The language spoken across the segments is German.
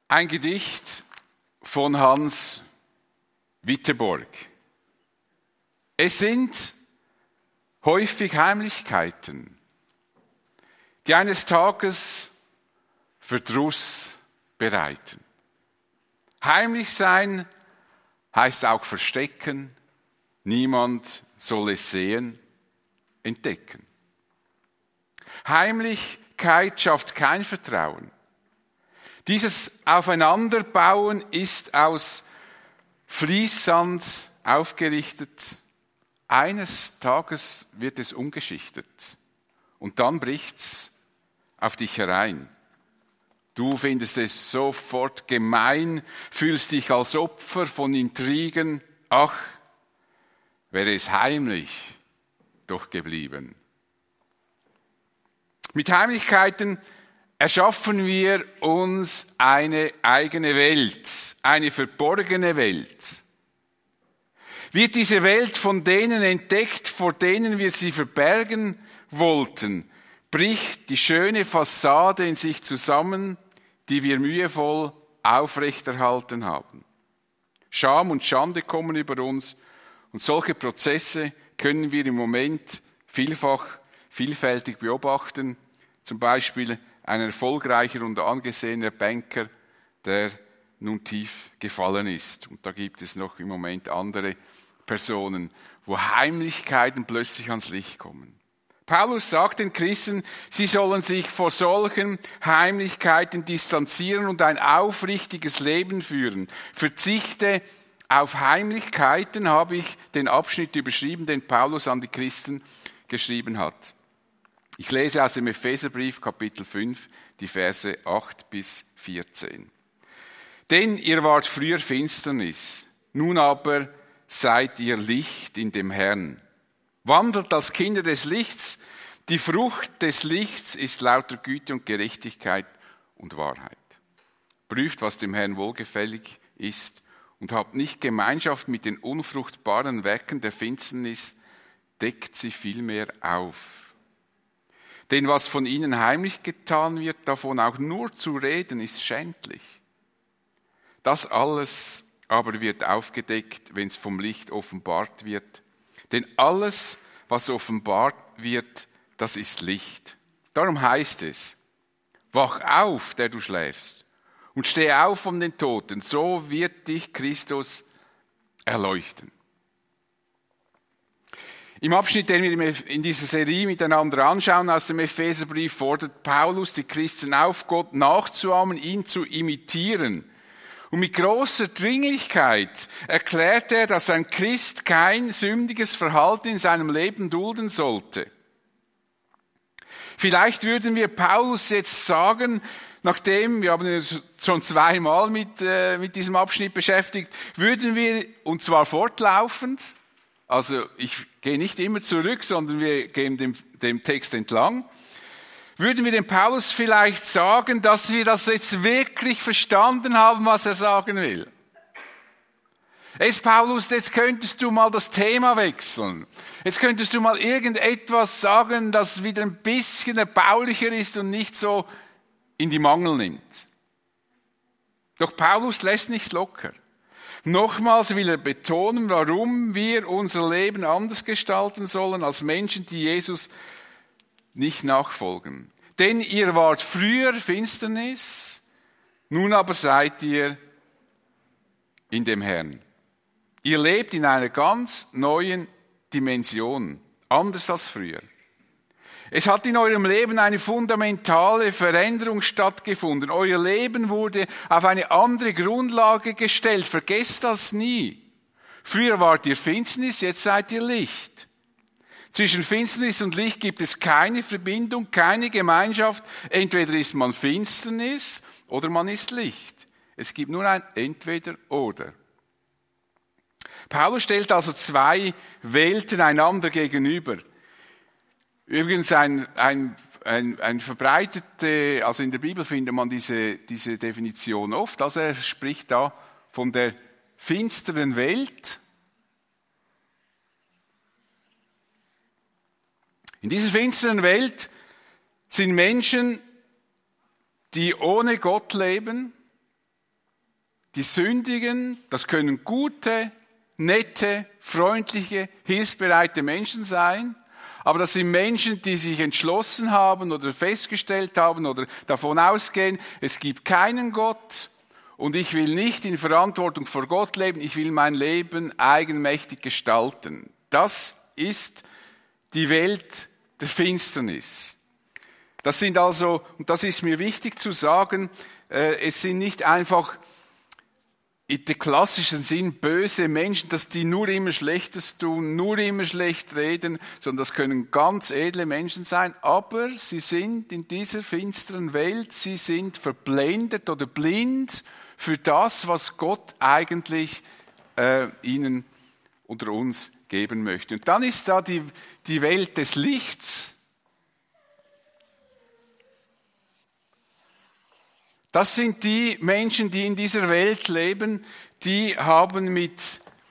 Ein Gedicht von Hans Witteborg. Es sind häufig Heimlichkeiten, die eines Tages Verdruss bereiten. Heimlich sein heißt auch verstecken, niemand soll es sehen, entdecken. Heimlichkeit schafft kein Vertrauen. Dieses Aufeinanderbauen ist aus Fließsand aufgerichtet. Eines Tages wird es umgeschichtet und dann bricht's auf dich herein. Du findest es sofort gemein, fühlst dich als Opfer von Intrigen. Ach, wäre es heimlich doch geblieben. Mit Heimlichkeiten erschaffen wir uns eine eigene Welt, eine verborgene Welt. Wird diese Welt von denen entdeckt, vor denen wir sie verbergen wollten, bricht die schöne Fassade in sich zusammen, die wir mühevoll aufrechterhalten haben. Scham und Schande kommen über uns und solche Prozesse können wir im Moment vielfältig beobachten. Zum Beispiel ein erfolgreicher und angesehener Banker, der nun tief gefallen ist. Und da gibt es noch im Moment andere Personen, wo Heimlichkeiten plötzlich ans Licht kommen. Paulus sagt den Christen, sie sollen sich vor solchen Heimlichkeiten distanzieren und ein aufrichtiges Leben führen. Verzichte auf Heimlichkeiten, habe ich den Abschnitt überschrieben, den Paulus an die Christen geschrieben hat. Ich lese aus dem Epheserbrief, Kapitel 5, die Verse 8 bis 14. Denn ihr wart früher Finsternis, nun aber seid ihr Licht in dem Herrn. Wandelt als Kinder des Lichts, die Frucht des Lichts ist lauter Güte und Gerechtigkeit und Wahrheit. Prüft, was dem Herrn wohlgefällig ist und habt nicht Gemeinschaft mit den unfruchtbaren Werken der Finsternis, deckt sie vielmehr auf. Denn was von ihnen heimlich getan wird, davon auch nur zu reden, ist schändlich. Das alles aber wird aufgedeckt, wenn es vom Licht offenbart wird. Denn alles, was offenbart wird, das ist Licht. Darum heißt es, wach auf, der du schläfst, und steh auf von den Toten, so wird dich Christus erleuchten. Im Abschnitt, den wir in dieser Serie miteinander anschauen, aus dem Epheserbrief, fordert Paulus die Christen auf, Gott nachzuahmen, ihn zu imitieren. Und mit großer Dringlichkeit erklärt er, dass ein Christ kein sündiges Verhalten in seinem Leben dulden sollte. Vielleicht würden wir Paulus jetzt sagen, nachdem, wir haben uns schon zweimal mit diesem Abschnitt beschäftigt, würden wir, und zwar fortlaufend, also ich gehe nicht immer zurück, sondern wir gehen dem Text entlang, würden wir dem Paulus vielleicht sagen, dass wir das jetzt wirklich verstanden haben, was er sagen will. Jetzt Paulus, jetzt könntest du mal das Thema wechseln. Jetzt könntest du mal irgendetwas sagen, das wieder ein bisschen erbaulicher ist und nicht so in die Mangel nimmt. Doch Paulus lässt nicht locker. Nochmals will er betonen, warum wir unser Leben anders gestalten sollen als Menschen, die Jesus nicht nachfolgen. Denn ihr wart früher Finsternis, nun aber seid ihr in dem Herrn. Ihr lebt in einer ganz neuen Dimension, anders als früher. Es hat in eurem Leben eine fundamentale Veränderung stattgefunden. Euer Leben wurde auf eine andere Grundlage gestellt. Vergesst das nie. Früher wart ihr Finsternis, jetzt seid ihr Licht. Zwischen Finsternis und Licht gibt es keine Verbindung, keine Gemeinschaft. Entweder ist man Finsternis oder man ist Licht. Es gibt nur ein Entweder-Oder. Paulus stellt also zwei Welten einander gegenüber. Übrigens ein verbreitete, also in der Bibel findet man diese Definition oft. Also er spricht da von der finsteren Welt. In dieser finsteren Welt sind Menschen, die ohne Gott leben, die Sündigen, das können gute, nette, freundliche, hilfsbereite Menschen sein, aber das sind Menschen, die sich entschlossen haben oder festgestellt haben oder davon ausgehen, es gibt keinen Gott und ich will nicht in Verantwortung vor Gott leben, ich will mein Leben eigenmächtig gestalten. Das ist die Welt der Finsternis. Das sind also, und das ist mir wichtig zu sagen, es sind nicht einfach in dem klassischen Sinn böse Menschen, dass die nur immer Schlechtes tun, nur immer schlecht reden, sondern das können ganz edle Menschen sein, aber sie sind in dieser finsteren Welt, sie sind verblendet oder blind für das, was Gott eigentlich ihnen oder uns geben möchte. Und dann ist da die Welt des Lichts. Das sind die Menschen, die in dieser Welt leben, die haben mit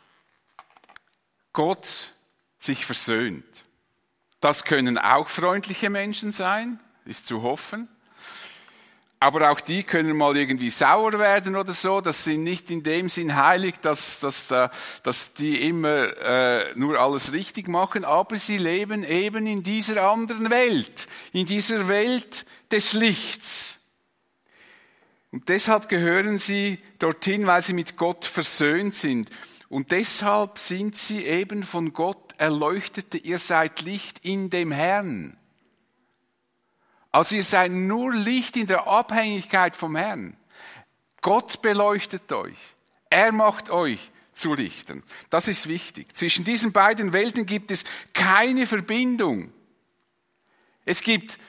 Gott sich versöhnt. Das können auch freundliche Menschen sein, ist zu hoffen. Aber auch die können mal irgendwie sauer werden oder so. Das sind nicht in dem Sinn heilig, dass die immer nur alles richtig machen. Aber sie leben eben in dieser anderen Welt, in dieser Welt des Lichts. Und deshalb gehören sie dorthin, weil sie mit Gott versöhnt sind. Und deshalb sind sie eben von Gott Erleuchtete. Ihr seid Licht in dem Herrn. Also ihr seid nur Licht in der Abhängigkeit vom Herrn. Gott beleuchtet euch. Er macht euch zu Lichtern. Das ist wichtig. Zwischen diesen beiden Welten gibt es keine Verbindung. Es gibt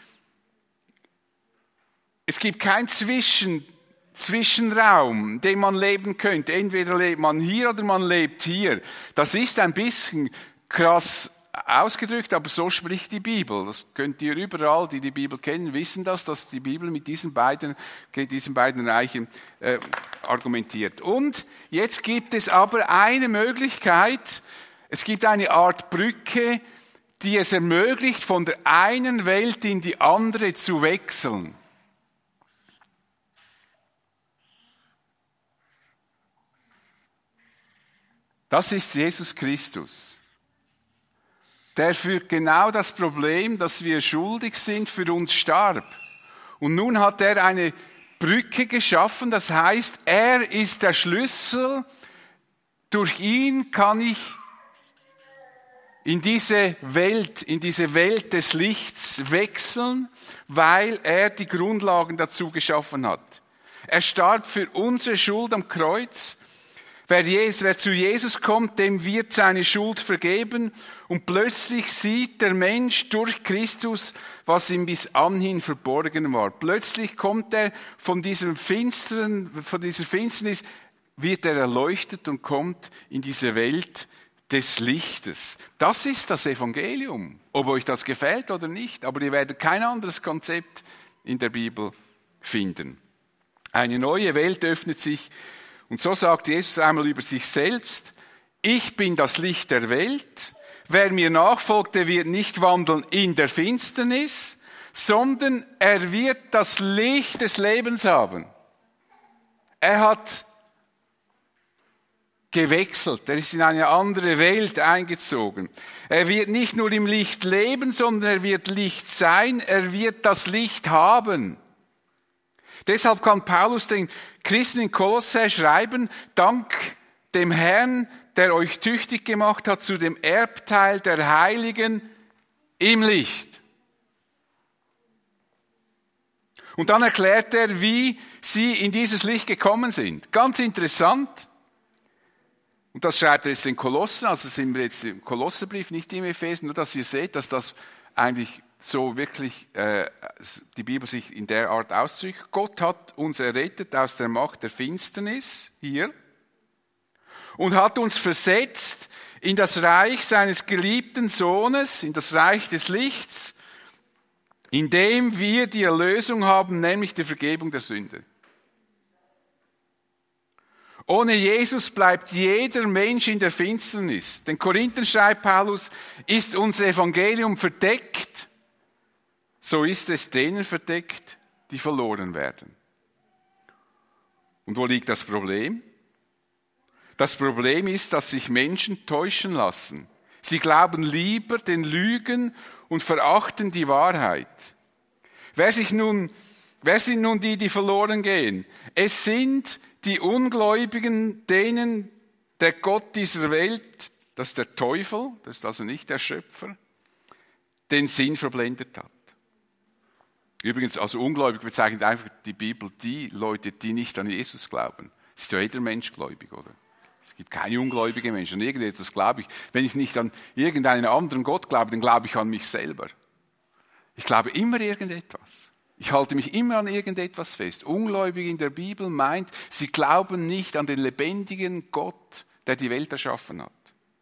keinen Zwischenraum, den man leben könnte. Entweder lebt man hier oder man lebt hier. Das ist ein bisschen krass ausgedrückt, aber so spricht die Bibel. Das könnt ihr überall, die die Bibel kennen, wissen das, dass die Bibel mit diesen beiden Reichen argumentiert. Und jetzt gibt es aber eine Möglichkeit, es gibt eine Art Brücke, die es ermöglicht, von der einen Welt in die andere zu wechseln. Das ist Jesus Christus, der für genau das Problem, dass wir schuldig sind, für uns starb. Und nun hat er eine Brücke geschaffen, das heißt, er ist der Schlüssel, durch ihn kann ich in diese Welt des Lichts wechseln, weil er die Grundlagen dazu geschaffen hat. Er starb für unsere Schuld am Kreuz. Wer zu Jesus kommt, dem wird seine Schuld vergeben und plötzlich sieht der Mensch durch Christus, was ihm bis anhin verborgen war. Plötzlich kommt er von dieser Finsternis, wird er erleuchtet und kommt in diese Welt des Lichtes. Das ist das Evangelium, ob euch das gefällt oder nicht, aber ihr werdet kein anderes Konzept in der Bibel finden. Eine neue Welt öffnet sich. Und so sagt Jesus einmal über sich selbst, ich bin das Licht der Welt. Wer mir nachfolgt, der wird nicht wandeln in der Finsternis, sondern er wird das Licht des Lebens haben. Er hat gewechselt, er ist in eine andere Welt eingezogen. Er wird nicht nur im Licht leben, sondern er wird Licht sein, er wird das Licht haben. Deshalb kann Paulus den Christen in Kolossä schreiben, dank dem Herrn, der euch tüchtig gemacht hat zu dem Erbteil der Heiligen im Licht. Und dann erklärt er, wie sie in dieses Licht gekommen sind. Ganz interessant. Und das schreibt er jetzt in Kolossen, also sind wir jetzt im Kolosserbrief, nicht im Epheser, nur dass ihr seht, dass das eigentlich so wirklich die Bibel sich in der Art ausdrückt. Gott hat uns errettet aus der Macht der Finsternis, hier, und hat uns versetzt in das Reich seines geliebten Sohnes, in das Reich des Lichts, in dem wir die Erlösung haben, nämlich die Vergebung der Sünde. Ohne Jesus bleibt jeder Mensch in der Finsternis. Den Korinthern schreibt Paulus, ist unser Evangelium verdeckt, so ist es denen verdeckt, die verloren werden. Und wo liegt das Problem? Das Problem ist, dass sich Menschen täuschen lassen. Sie glauben lieber den Lügen und verachten die Wahrheit. Wer sind nun die verloren gehen? Es sind die Ungläubigen, denen der Gott dieser Welt, das ist der Teufel, das ist also nicht der Schöpfer, den Sinn verblendet hat. Übrigens, also ungläubig bezeichnet einfach die Bibel die Leute, die nicht an Jesus glauben. Das ist ja jeder Mensch gläubig, oder? Es gibt keine ungläubigen Menschen. Und irgendetwas glaube ich. Wenn ich nicht an irgendeinen anderen Gott glaube, dann glaube ich an mich selber. Ich glaube immer irgendetwas. Ich halte mich immer an irgendetwas fest. Ungläubig in der Bibel meint, sie glauben nicht an den lebendigen Gott, der die Welt erschaffen hat.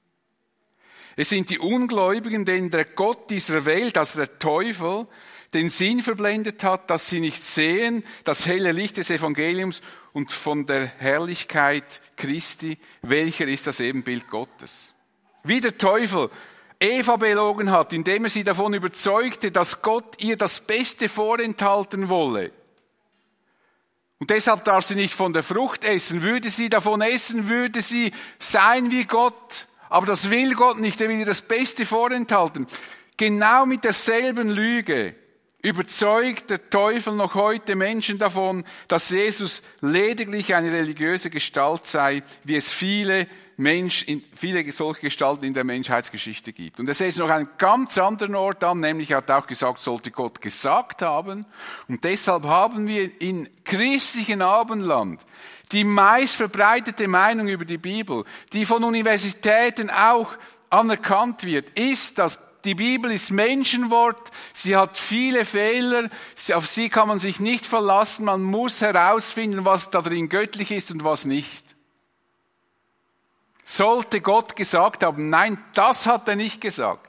Es sind die Ungläubigen, denen der Gott dieser Welt, also der Teufel, den Sinn verblendet hat, dass sie nicht sehen, das helle Licht des Evangeliums und von der Herrlichkeit Christi, welcher ist das Ebenbild Gottes. Wie der Teufel Eva belogen hat, indem er sie davon überzeugte, dass Gott ihr das Beste vorenthalten wolle. Und deshalb darf sie nicht von der Frucht essen. Würde sie davon essen, würde sie sein wie Gott. Aber das will Gott nicht, er will ihr das Beste vorenthalten. Genau mit derselben Lüge überzeugt der Teufel noch heute Menschen davon, dass Jesus lediglich eine religiöse Gestalt sei, wie es viele solche Gestalten in der Menschheitsgeschichte gibt. Und er setzt noch einen ganz anderen Ort an, nämlich er hat auch gesagt, sollte Gott gesagt haben. Und deshalb haben wir in christlichen Abendland die meist verbreitete Meinung über die Bibel, die von Universitäten auch anerkannt wird, ist, dass die Bibel ist Menschenwort, sie hat viele Fehler, auf sie kann man sich nicht verlassen, man muss herausfinden, was da drin göttlich ist und was nicht. Sollte Gott gesagt haben, nein, das hat er nicht gesagt.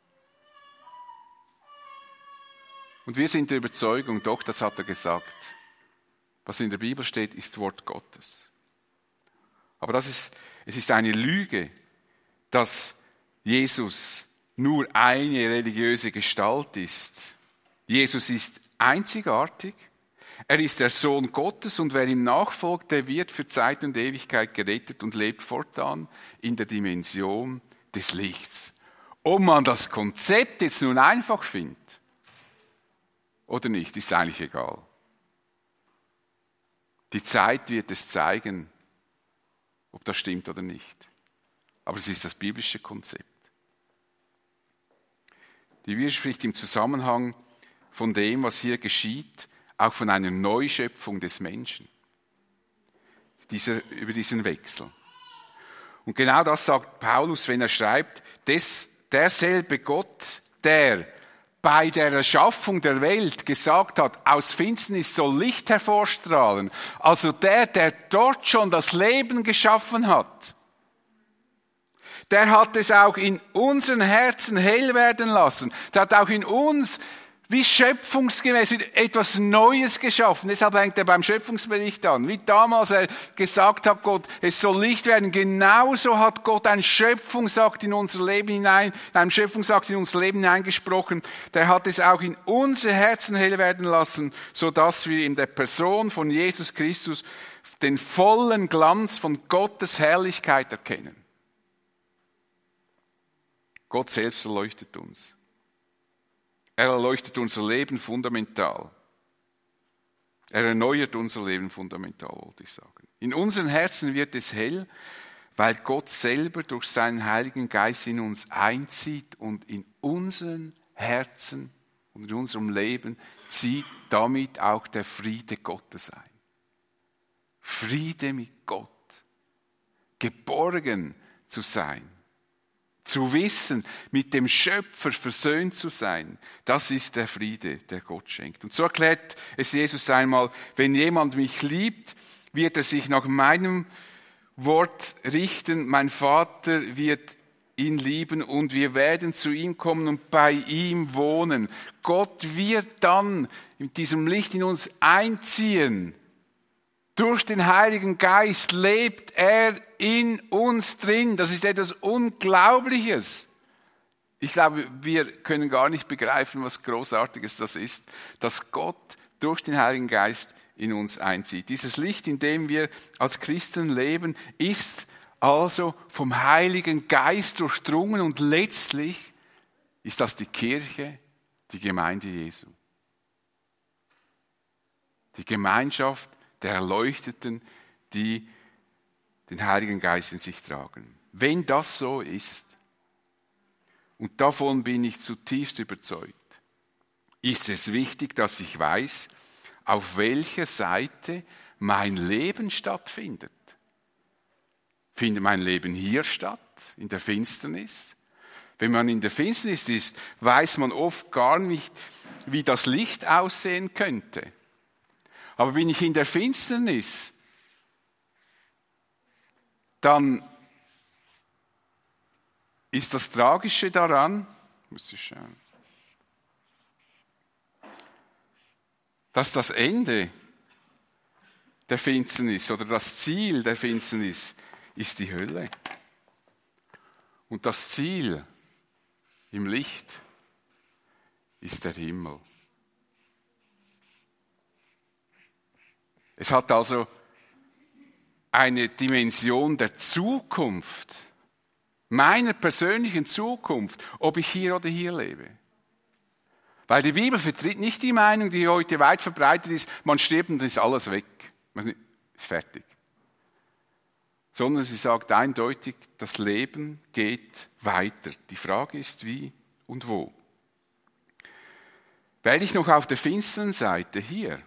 Und wir sind der Überzeugung, doch, das hat er gesagt. Was in der Bibel steht, ist Wort Gottes. Aber es ist eine Lüge, dass Jesus nur eine religiöse Gestalt ist. Jesus ist einzigartig. Er ist der Sohn Gottes und wer ihm nachfolgt, der wird für Zeit und Ewigkeit gerettet und lebt fortan in der Dimension des Lichts. Ob man das Konzept jetzt nun einfach findet oder nicht, ist eigentlich egal. Die Zeit wird es zeigen, ob das stimmt oder nicht. Aber es ist das biblische Konzept. Die Bibel spricht im Zusammenhang von dem, was hier geschieht, auch von einer Neuschöpfung des Menschen. Über diesen Wechsel. Und genau das sagt Paulus, wenn er schreibt, derselbe Gott, der bei der Erschaffung der Welt gesagt hat, aus Finsternis soll Licht hervorstrahlen. Also der dort schon das Leben geschaffen hat, der hat es auch in unseren Herzen hell werden lassen. Der hat auch in uns wie schöpfungsgemäß wieder etwas Neues geschaffen. Deshalb hängt er beim Schöpfungsbericht an. Wie damals er gesagt hat, Gott, es soll Licht werden. Genauso hat Gott einen Schöpfungsakt in unser Leben hineingesprochen. Der hat es auch in unsere Herzen hell werden lassen, sodass wir in der Person von Jesus Christus den vollen Glanz von Gottes Herrlichkeit erkennen. Gott selbst erleuchtet uns. Er erleuchtet unser Leben fundamental. Er erneuert unser Leben fundamental, wollte ich sagen. In unseren Herzen wird es hell, weil Gott selber durch seinen Heiligen Geist in uns einzieht und in unseren Herzen und in unserem Leben zieht damit auch der Friede Gottes ein. Friede mit Gott. Geborgen zu sein. Zu wissen, mit dem Schöpfer versöhnt zu sein, das ist der Friede, der Gott schenkt. Und so erklärt es Jesus einmal, wenn jemand mich liebt, wird er sich nach meinem Wort richten, mein Vater wird ihn lieben und wir werden zu ihm kommen und bei ihm wohnen. Gott wird dann mit diesem Licht in uns einziehen. Durch den Heiligen Geist lebt er in uns drin. Das ist etwas Unglaubliches. Ich glaube, wir können gar nicht begreifen, was Großartiges das ist, dass Gott durch den Heiligen Geist in uns einzieht. Dieses Licht, in dem wir als Christen leben, ist also vom Heiligen Geist durchdrungen und letztlich ist das die Kirche, die Gemeinde Jesu. Die Gemeinschaft der Erleuchteten, die den Heiligen Geist in sich tragen. Wenn das so ist, und davon bin ich zutiefst überzeugt, ist es wichtig, dass ich weiß, auf welcher Seite mein Leben stattfindet. Findet mein Leben hier statt, in der Finsternis? Wenn man in der Finsternis ist, weiß man oft gar nicht, wie das Licht aussehen könnte. Aber bin ich in der Finsternis, dann ist das Tragische daran, muss ich schauen, dass das Ende der Finsternis oder das Ziel der Finsternis ist die Hölle. Und das Ziel im Licht ist der Himmel. Es hat also eine Dimension der Zukunft, meiner persönlichen Zukunft, ob ich hier oder hier lebe. Weil die Bibel vertritt nicht die Meinung, die heute weit verbreitet ist, man stirbt und dann ist alles weg. Man ist fertig. Sondern sie sagt eindeutig, das Leben geht weiter. Die Frage ist, wie und wo. Wäre ich noch auf der finsteren Seite hier,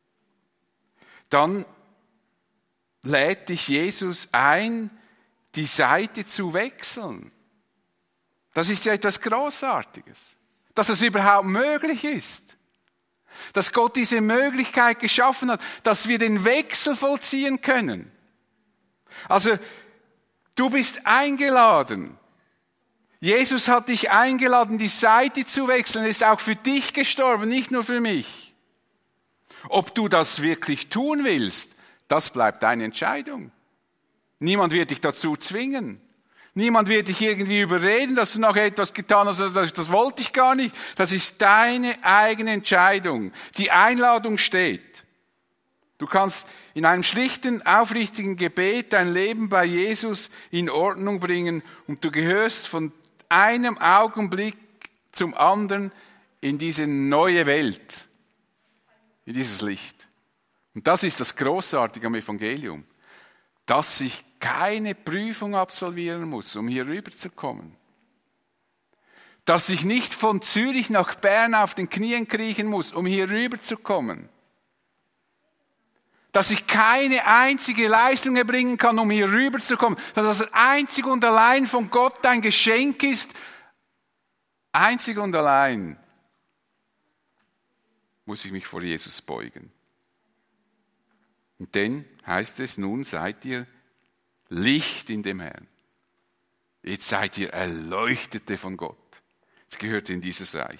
dann lädt dich Jesus ein, die Seite zu wechseln. Das ist ja etwas Großartiges. Dass es überhaupt möglich ist. Dass Gott diese Möglichkeit geschaffen hat, dass wir den Wechsel vollziehen können. Also, du bist eingeladen. Jesus hat dich eingeladen, die Seite zu wechseln. Er ist auch für dich gestorben, nicht nur für mich. Ob du das wirklich tun willst, das bleibt deine Entscheidung. Niemand wird dich dazu zwingen. Niemand wird dich irgendwie überreden, dass du noch etwas getan hast, das wollte ich gar nicht. Das ist deine eigene Entscheidung. Die Einladung steht. Du kannst in einem schlichten, aufrichtigen Gebet dein Leben bei Jesus in Ordnung bringen und du gehörst von einem Augenblick zum anderen in diese neue Welt, in dieses Licht. Und das ist das Großartige am Evangelium, dass ich keine Prüfung absolvieren muss, um hier rüberzukommen. Dass ich nicht von Zürich nach Bern auf den Knien kriechen muss, um hier rüberzukommen. Dass ich keine einzige Leistung erbringen kann, um hier rüberzukommen. Dass das einzig und allein von Gott ein Geschenk ist. Einzig und allein muss ich mich vor Jesus beugen. Und dann heißt es, nun seid ihr Licht in dem Herrn. Jetzt seid ihr Erleuchtete von Gott. Jetzt gehört ihr in dieses Reich.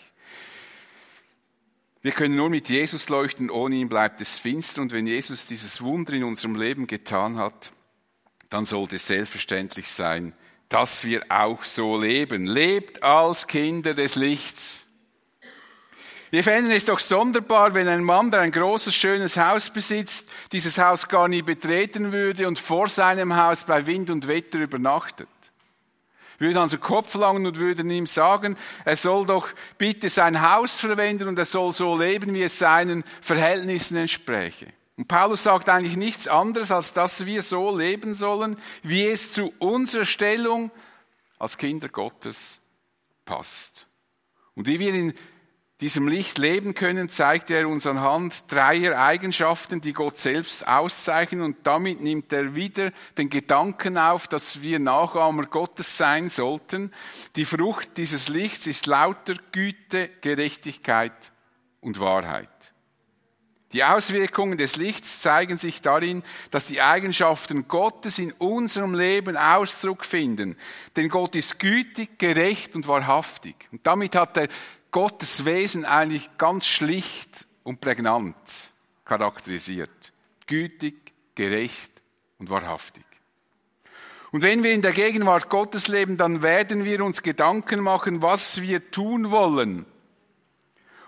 Wir können nur mit Jesus leuchten, ohne ihn bleibt es finster. Und wenn Jesus dieses Wunder in unserem Leben getan hat, dann sollte es selbstverständlich sein, dass wir auch so leben. Lebt als Kinder des Lichts. Wir fänden es doch sonderbar, wenn ein Mann, der ein großes, schönes Haus besitzt, dieses Haus gar nie betreten würde und vor seinem Haus bei Wind und Wetter übernachtet. Wir würden also Kopf langen und würden ihm sagen, er soll doch bitte sein Haus verwenden und er soll so leben, wie es seinen Verhältnissen entspräche. Und Paulus sagt eigentlich nichts anderes, als dass wir so leben sollen, wie es zu unserer Stellung als Kinder Gottes passt. Und wie wir in diesem Licht leben können, zeigt er uns anhand dreier Eigenschaften, die Gott selbst auszeichnen. Und damit nimmt er wieder den Gedanken auf, dass wir Nachahmer Gottes sein sollten. Die Frucht dieses Lichts ist lauter Güte, Gerechtigkeit und Wahrheit. Die Auswirkungen des Lichts zeigen sich darin, dass die Eigenschaften Gottes in unserem Leben Ausdruck finden. Denn Gott ist gütig, gerecht und wahrhaftig. Und damit hat er Gottes Wesen eigentlich ganz schlicht und prägnant charakterisiert. Gütig, gerecht und wahrhaftig. Und wenn wir in der Gegenwart Gottes leben, dann werden wir uns Gedanken machen, was wir tun wollen,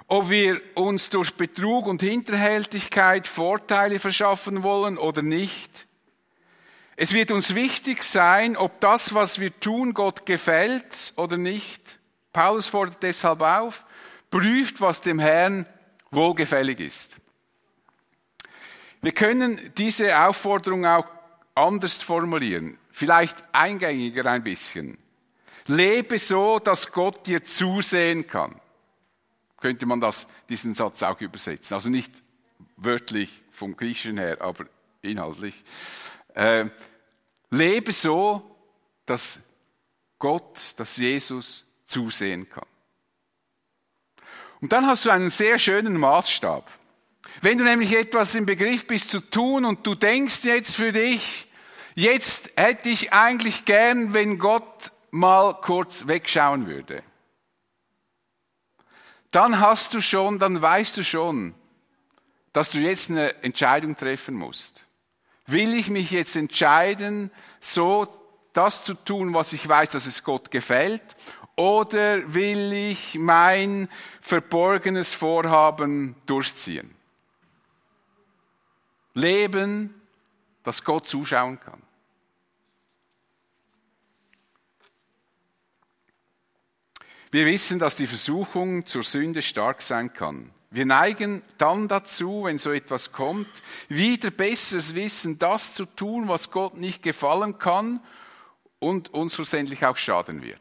ob wir uns durch Betrug und Hinterhältigkeit Vorteile verschaffen wollen oder nicht. Es wird uns wichtig sein, ob das, was wir tun, Gott gefällt oder nicht. Paulus fordert deshalb auf, prüft, was dem Herrn wohlgefällig ist. Wir können diese Aufforderung auch anders formulieren, vielleicht eingängiger ein bisschen. Lebe so, dass Gott dir zusehen kann. Könnte man diesen Satz auch übersetzen. Also nicht wörtlich vom Griechischen her, aber inhaltlich. Lebe so, dass Gott, dass Jesus zusehen kann. Und dann hast du einen sehr schönen Maßstab. Wenn du nämlich etwas im Begriff bist zu tun und du denkst jetzt für dich, jetzt hätte ich eigentlich gern, wenn Gott mal kurz wegschauen würde. Dann weißt du schon, dass du jetzt eine Entscheidung treffen musst. Will ich mich jetzt entscheiden, so das zu tun, was ich weiß, dass es Gott gefällt, oder will ich mein verborgenes Vorhaben durchziehen? Leben, dass Gott zuschauen kann. Wir wissen, dass die Versuchung zur Sünde stark sein kann. Wir neigen dann dazu, wenn so etwas kommt, wieder besseres Wissen, das zu tun, was Gott nicht gefallen kann und uns schlussendlich auch schaden wird.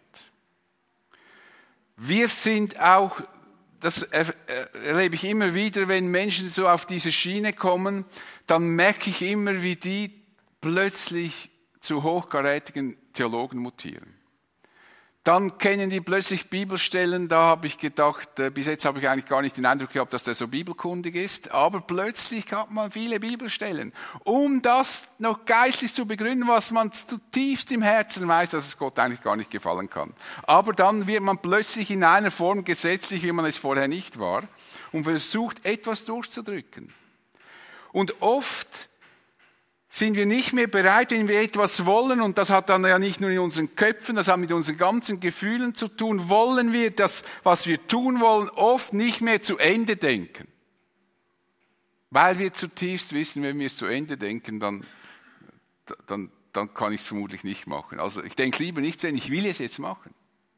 Wir sind auch, das erlebe ich immer wieder, wenn Menschen so auf diese Schiene kommen, dann merke ich immer, wie die plötzlich zu hochkarätigen Theologen mutieren. Dann kennen die plötzlich Bibelstellen, da habe ich gedacht, bis jetzt habe ich eigentlich gar nicht den Eindruck gehabt, dass der so bibelkundig ist, aber plötzlich hat man viele Bibelstellen, um das noch geistlich zu begründen, was man zutiefst im Herzen weiß, dass es Gott eigentlich gar nicht gefallen kann. Aber dann wird man plötzlich in einer Form gesetzlich, wie man es vorher nicht war, und versucht, etwas durchzudrücken. Und oft sind wir nicht mehr bereit, wenn wir etwas wollen, und das hat dann ja nicht nur in unseren Köpfen, das hat mit unseren ganzen Gefühlen zu tun, wollen wir das, was wir tun wollen, oft nicht mehr zu Ende denken. Weil wir zutiefst wissen, wenn wir es zu Ende denken, dann kann ich es vermutlich nicht machen. Also ich denke lieber nicht zu Ende, ich will es jetzt machen.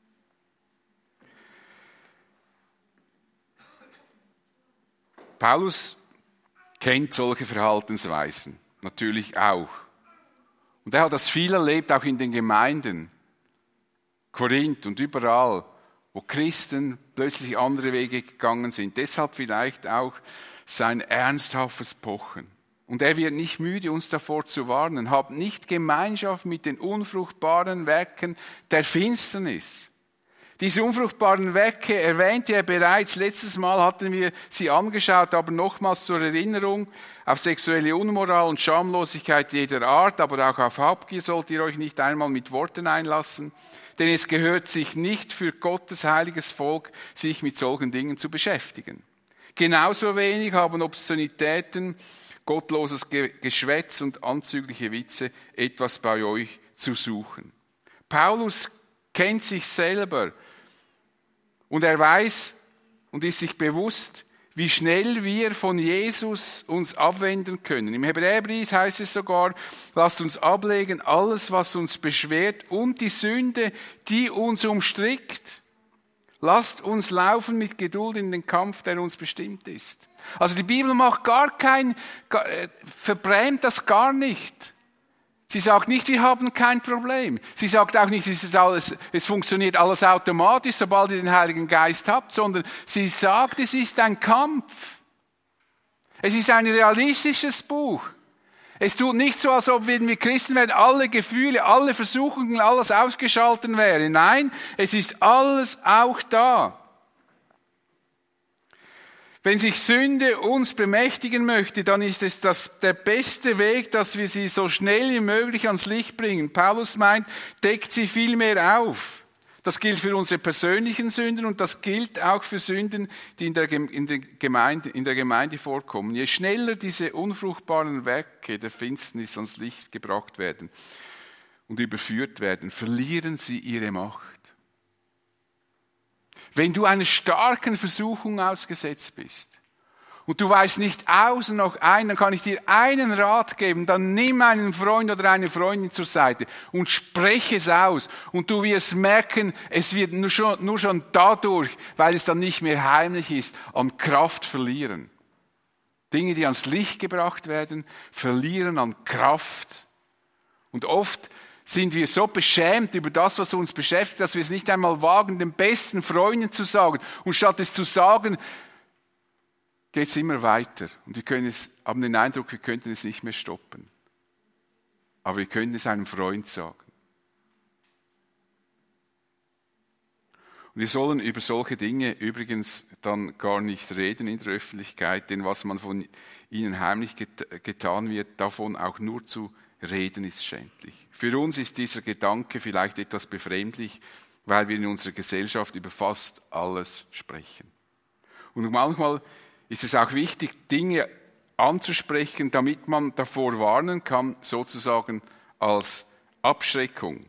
Paulus kennt solche Verhaltensweisen. Natürlich auch. Und er hat das viel erlebt, auch in den Gemeinden, Korinth und überall, wo Christen plötzlich andere Wege gegangen sind. Deshalb vielleicht auch sein ernsthaftes Pochen. Und er wird nicht müde, uns davor zu warnen. Habt nicht Gemeinschaft mit den unfruchtbaren Werken der Finsternis. Diese unfruchtbaren Werke erwähnte er bereits. Letztes Mal hatten wir sie angeschaut, aber nochmals zur Erinnerung. Auf sexuelle Unmoral und Schamlosigkeit jeder Art, aber auch auf Habgier sollt ihr euch nicht einmal mit Worten einlassen. Denn es gehört sich nicht für Gottes heiliges Volk, sich mit solchen Dingen zu beschäftigen. Genauso wenig haben Obszönitäten, gottloses Geschwätz und anzügliche Witze etwas bei euch zu suchen. Paulus kennt sich selber. Und er weiß und ist sich bewusst, wie schnell wir von Jesus uns abwenden können. Im Hebräerbrief heißt es sogar, lasst uns ablegen alles, was uns beschwert und die Sünde, die uns umstrickt. Lasst uns laufen mit Geduld in den Kampf, der uns bestimmt ist. Also die Bibel macht verbrämt das gar nicht. Sie sagt nicht, wir haben kein Problem. Sie sagt auch nicht, es funktioniert alles automatisch, sobald ihr den Heiligen Geist habt, sondern sie sagt, es ist ein Kampf. Es ist ein realistisches Buch. Es tut nicht so, als ob, wenn wir Christen werden, alle Gefühle, alle Versuchungen, alles ausgeschaltet wäre. Nein, es ist alles auch da. Wenn sich Sünde uns bemächtigen möchte, dann ist es der beste Weg, dass wir sie so schnell wie möglich ans Licht bringen. Paulus meint, deckt sie viel mehr auf. Das gilt für unsere persönlichen Sünden und das gilt auch für Sünden, die in der Gemeinde vorkommen. Je schneller diese unfruchtbaren Werke der Finsternis ans Licht gebracht werden und überführt werden, verlieren sie ihre Macht. wenn du einer starken Versuchung ausgesetzt bist und du weißt nicht aus und noch ein, dann kann ich dir einen Rat geben, dann nimm einen Freund oder eine Freundin zur Seite und sprech es aus und du wirst merken, es wird nur schon dadurch, weil es dann nicht mehr heimlich ist, an Kraft verlieren. Dinge, die ans Licht gebracht werden, verlieren an Kraft. Und oft sind wir so beschämt über das, was uns beschäftigt, dass wir es nicht einmal wagen, den besten Freunden zu sagen. Und statt es zu sagen, geht es immer weiter. Und wir haben den Eindruck, wir könnten es nicht mehr stoppen. Aber wir können es einem Freund sagen. Und wir sollen über solche Dinge übrigens dann gar nicht reden in der Öffentlichkeit, denn was man von ihnen heimlich getan wird, davon auch nur zu reden, ist schändlich. Für uns ist dieser Gedanke vielleicht etwas befremdlich, weil wir in unserer Gesellschaft über fast alles sprechen. Und manchmal ist es auch wichtig, Dinge anzusprechen, damit man davor warnen kann, sozusagen als Abschreckung.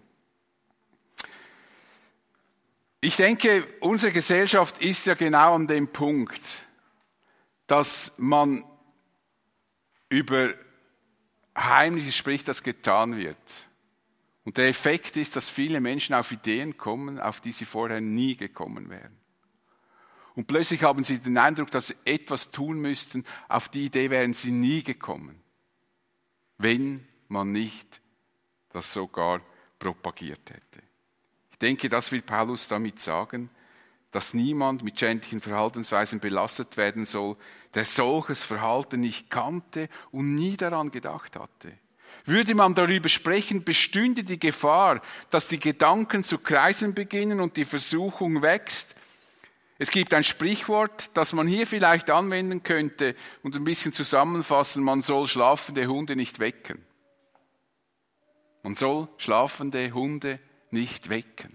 Ich denke, unsere Gesellschaft ist ja genau an dem Punkt, dass man über Heimliches spricht, das getan wird. Und der Effekt ist, dass viele Menschen auf Ideen kommen, auf die sie vorher nie gekommen wären. Und plötzlich haben sie den Eindruck, dass sie etwas tun müssten, auf die Idee wären sie nie gekommen, wenn man nicht das sogar propagiert hätte. Ich denke, das will Paulus damit sagen, dass niemand mit schändlichen Verhaltensweisen belastet werden soll, der solches Verhalten nicht kannte und nie daran gedacht hatte. Würde man darüber sprechen, bestünde die Gefahr, dass die Gedanken zu kreisen beginnen und die Versuchung wächst. Es gibt ein Sprichwort, das man hier vielleicht anwenden könnte und ein bisschen zusammenfassen, man soll schlafende Hunde nicht wecken. Man soll schlafende Hunde nicht wecken.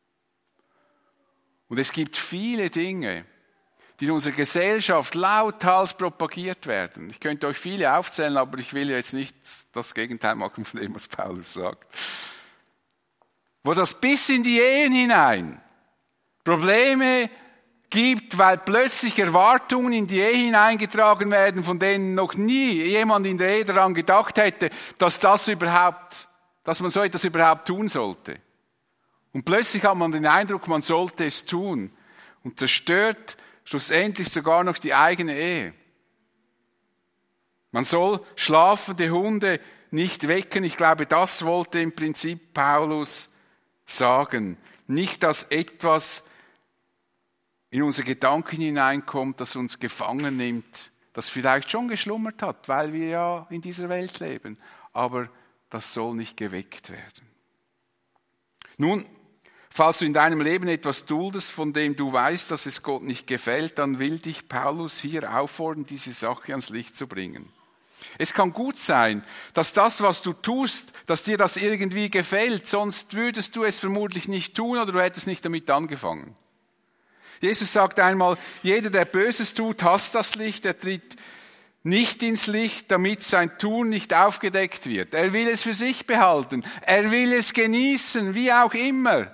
Und es gibt viele Dinge, die in unserer Gesellschaft lauthals propagiert werden. Ich könnte euch viele aufzählen, aber ich will jetzt nicht das Gegenteil machen von dem, was Paulus sagt. Wo das bis in die Ehen hinein Probleme gibt, weil plötzlich Erwartungen in die Ehe hineingetragen werden, von denen noch nie jemand in der Ehe daran gedacht hätte, dass man so etwas überhaupt tun sollte. Und plötzlich hat man den Eindruck, man sollte es tun und zerstört schlussendlich sogar noch die eigene Ehe. Man soll schlafende Hunde nicht wecken. Ich glaube, das wollte im Prinzip Paulus sagen. Nicht, dass etwas in unsere Gedanken hineinkommt, das uns gefangen nimmt, das vielleicht schon geschlummert hat, weil wir ja in dieser Welt leben. Aber das soll nicht geweckt werden. Nun, falls du in deinem Leben etwas duldest, von dem du weißt, dass es Gott nicht gefällt, dann will dich Paulus hier auffordern, diese Sache ans Licht zu bringen. Es kann gut sein, dass das, was du tust, dass dir das irgendwie gefällt, sonst würdest du es vermutlich nicht tun oder du hättest nicht damit angefangen. Jesus sagt einmal, jeder, der Böses tut, hasst das Licht, er tritt nicht ins Licht, damit sein Tun nicht aufgedeckt wird. Er will es für sich behalten, er will es genießen, wie auch immer.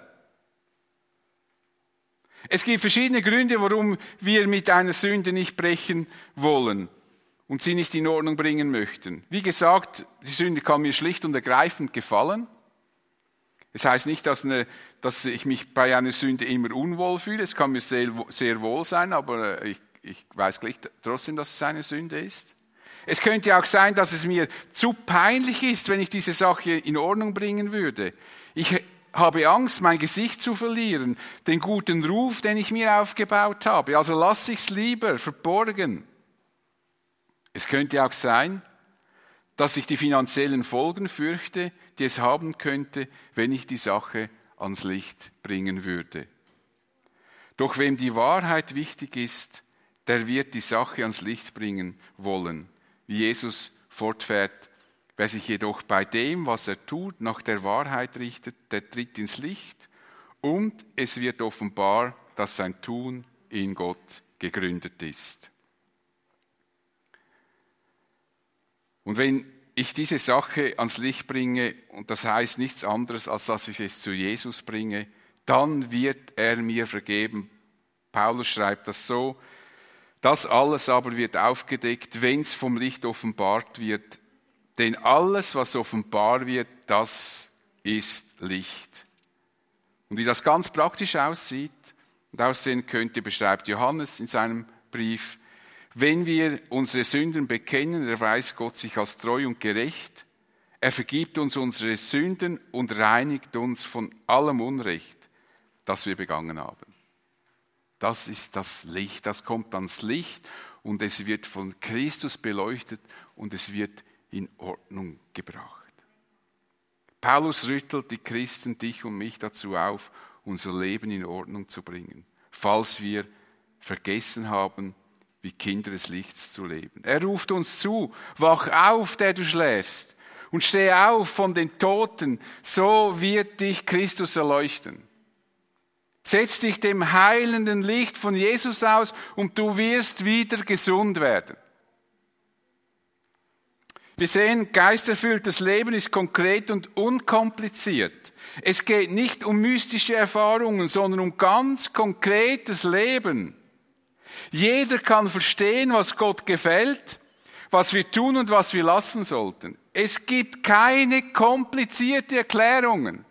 Es gibt verschiedene Gründe, warum wir mit einer Sünde nicht brechen wollen und sie nicht in Ordnung bringen möchten. Wie gesagt, die Sünde kann mir schlicht und ergreifend gefallen. Es heißt nicht, dass ich mich bei einer Sünde immer unwohl fühle. Es kann mir sehr wohl sein, aber ich weiß gleich trotzdem, dass es eine Sünde ist. Es könnte auch sein, dass es mir zu peinlich ist, wenn ich diese Sache in Ordnung bringen würde. Ich habe Angst, mein Gesicht zu verlieren, den guten Ruf, den ich mir aufgebaut habe. Also lasse ich es lieber verborgen. Es könnte auch sein, dass ich die finanziellen Folgen fürchte, die es haben könnte, wenn ich die Sache ans Licht bringen würde. Doch wem die Wahrheit wichtig ist, der wird die Sache ans Licht bringen wollen, wie Jesus fortfährt. Wer sich jedoch bei dem, was er tut, nach der Wahrheit richtet, der tritt ins Licht und es wird offenbar, dass sein Tun in Gott gegründet ist. Und wenn ich diese Sache ans Licht bringe, und das heißt nichts anderes, als dass ich es zu Jesus bringe, dann wird er mir vergeben, Paulus schreibt das so: Das alles aber wird aufgedeckt, wenn es vom Licht offenbart wird. Denn alles, was offenbar wird, das ist Licht. Und wie das ganz praktisch aussieht und aussehen könnte, beschreibt Johannes in seinem Brief: Wenn wir unsere Sünden bekennen, erweist Gott sich als treu und gerecht. Er vergibt uns unsere Sünden und reinigt uns von allem Unrecht, das wir begangen haben. Das ist das Licht, das kommt ans Licht und es wird von Christus beleuchtet und es wird in Ordnung gebracht. Paulus rüttelt die Christen, dich und mich dazu auf, unser Leben in Ordnung zu bringen, falls wir vergessen haben, wie Kinder des Lichts zu leben. Er ruft uns zu: Wach auf, der du schläfst, und steh auf von den Toten, so wird dich Christus erleuchten. Setz dich dem heilenden Licht von Jesus aus und du wirst wieder gesund werden. Wir sehen, geisterfülltes Leben ist konkret und unkompliziert. Es geht nicht um mystische Erfahrungen, sondern um ganz konkretes Leben. Jeder kann verstehen, was Gott gefällt, was wir tun und was wir lassen sollten. Es gibt keine komplizierten Erklärungen.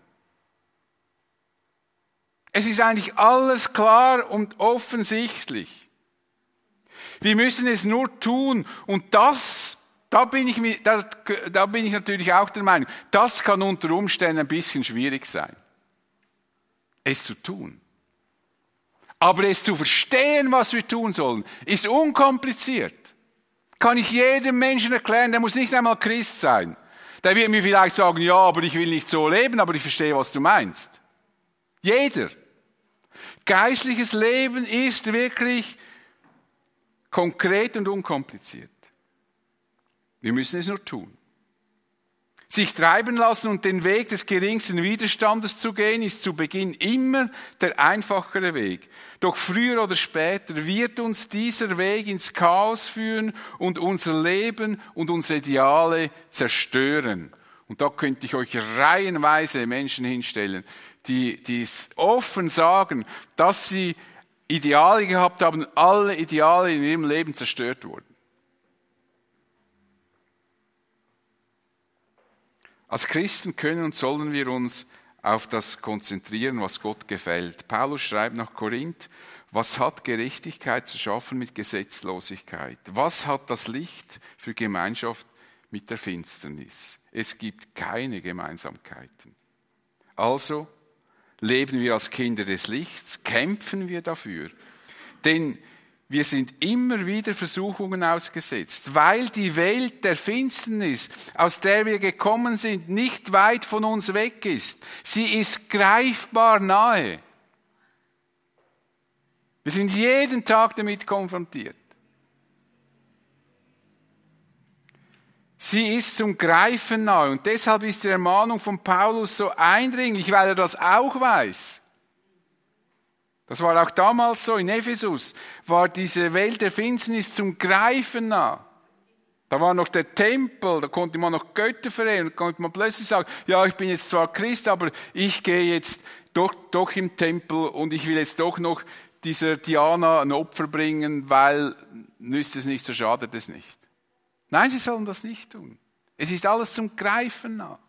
Es ist eigentlich alles klar und offensichtlich. Wir müssen es nur tun und da bin ich natürlich auch der Meinung, das kann unter Umständen ein bisschen schwierig sein, es zu tun. Aber es zu verstehen, was wir tun sollen, ist unkompliziert. Kann ich jedem Menschen erklären, der muss nicht einmal Christ sein. Der wird mir vielleicht sagen: Ja, aber ich will nicht so leben, aber ich verstehe, was du meinst. Jeder. Geistliches Leben ist wirklich konkret und unkompliziert. Wir müssen es nur tun. Sich treiben lassen und den Weg des geringsten Widerstandes zu gehen, ist zu Beginn immer der einfachere Weg. Doch früher oder später wird uns dieser Weg ins Chaos führen und unser Leben und unsere Ideale zerstören. Und da könnte ich euch reihenweise Menschen hinstellen, die offen sagen, dass sie Ideale gehabt haben und alle Ideale in ihrem Leben zerstört wurden. Als Christen können und sollen wir uns auf das konzentrieren, was Gott gefällt. Paulus schreibt nach Korinth: Was hat Gerechtigkeit zu schaffen mit Gesetzlosigkeit? Was hat das Licht für Gemeinschaft mit der Finsternis? Es gibt keine Gemeinsamkeiten. Also leben wir als Kinder des Lichts, kämpfen wir dafür. Denn wir sind immer wieder Versuchungen ausgesetzt, weil die Welt der Finsternis, aus der wir gekommen sind, nicht weit von uns weg ist. Sie ist greifbar nahe. Wir sind jeden Tag damit konfrontiert. Sie ist zum Greifen nahe und deshalb ist die Ermahnung von Paulus so eindringlich, weil er das auch weiß. Das war auch damals so, in Ephesus war diese Welt der Finsternis zum Greifen nah. Da war noch der Tempel, da konnte man noch Götter verehren, da konnte man plötzlich sagen: Ja, ich bin jetzt zwar Christ, aber ich gehe jetzt doch im Tempel und ich will jetzt doch noch dieser Diana ein Opfer bringen, weil nützt es nicht, so schadet es nicht. Nein, sie sollen das nicht tun. Es ist alles zum Greifen nah.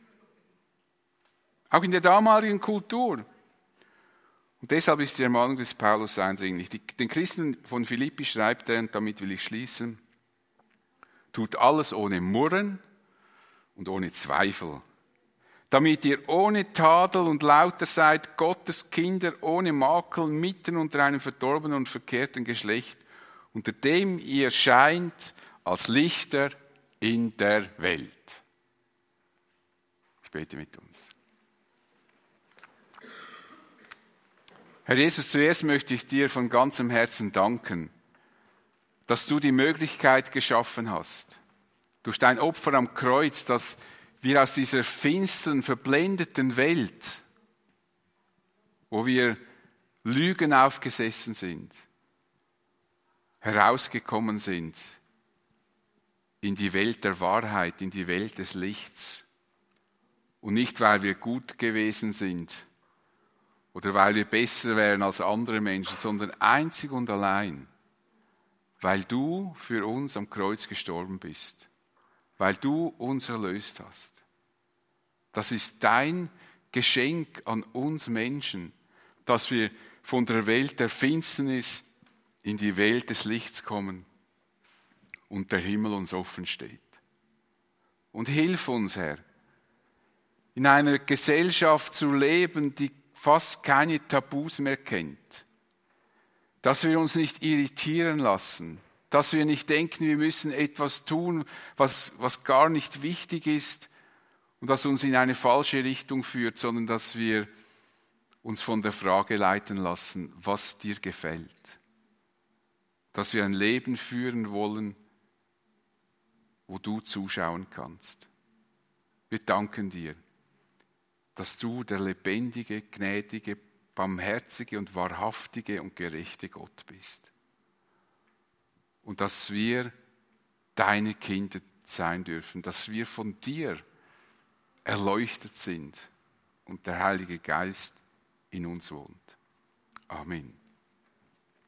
Auch in der damaligen Kultur. Und deshalb ist die Ermahnung des Paulus eindringlich. Den Christen von Philippi schreibt er, und damit will ich schließen: Tut alles ohne Murren und ohne Zweifel, damit ihr ohne Tadel und lauter seid, Gottes Kinder ohne Makel, mitten unter einem verdorbenen und verkehrten Geschlecht, unter dem ihr scheint als Lichter in der Welt. Ich bete mit uns. Herr Jesus, zuerst möchte ich dir von ganzem Herzen danken, dass du die Möglichkeit geschaffen hast, durch dein Opfer am Kreuz, dass wir aus dieser finsteren, verblendeten Welt, wo wir Lügen aufgesessen sind, herausgekommen sind in die Welt der Wahrheit, in die Welt des Lichts. Und nicht, weil wir gut gewesen sind oder weil wir besser wären als andere Menschen, sondern einzig und allein, weil du für uns am Kreuz gestorben bist, weil du uns erlöst hast. Das ist dein Geschenk an uns Menschen, dass wir von der Welt der Finsternis in die Welt des Lichts kommen und der Himmel uns offen steht. Und hilf uns, Herr, in einer Gesellschaft zu leben, die fast keine Tabus mehr kennt. Dass wir uns nicht irritieren lassen, dass wir nicht denken, wir müssen etwas tun, was gar nicht wichtig ist und das uns in eine falsche Richtung führt, sondern dass wir uns von der Frage leiten lassen, was dir gefällt. Dass wir ein Leben führen wollen, wo du zuschauen kannst. Wir danken dir, dass du der lebendige, gnädige, barmherzige und wahrhaftige und gerechte Gott bist. Und dass wir deine Kinder sein dürfen, dass wir von dir erleuchtet sind und der Heilige Geist in uns wohnt. Amen.